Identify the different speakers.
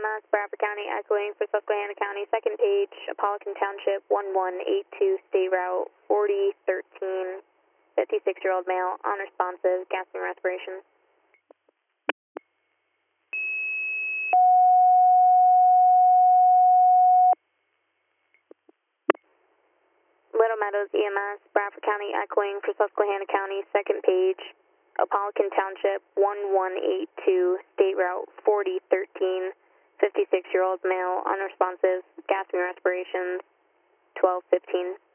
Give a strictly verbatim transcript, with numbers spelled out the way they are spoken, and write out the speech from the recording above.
Speaker 1: M S, Bradford County, echoing for Susquehanna County, second page, Apollocan Township, one one eight two, State Route forty thirteen, fifty-six-year-old male, unresponsive, gasping respiration. Little Meadows E M S, Bradford County, echoing for Susquehanna County, second page, Apollocan Township, one one eight two, State Route forty thirteen, fifty-six-year-old male, unresponsive, gasping respirations, twelve fifteen.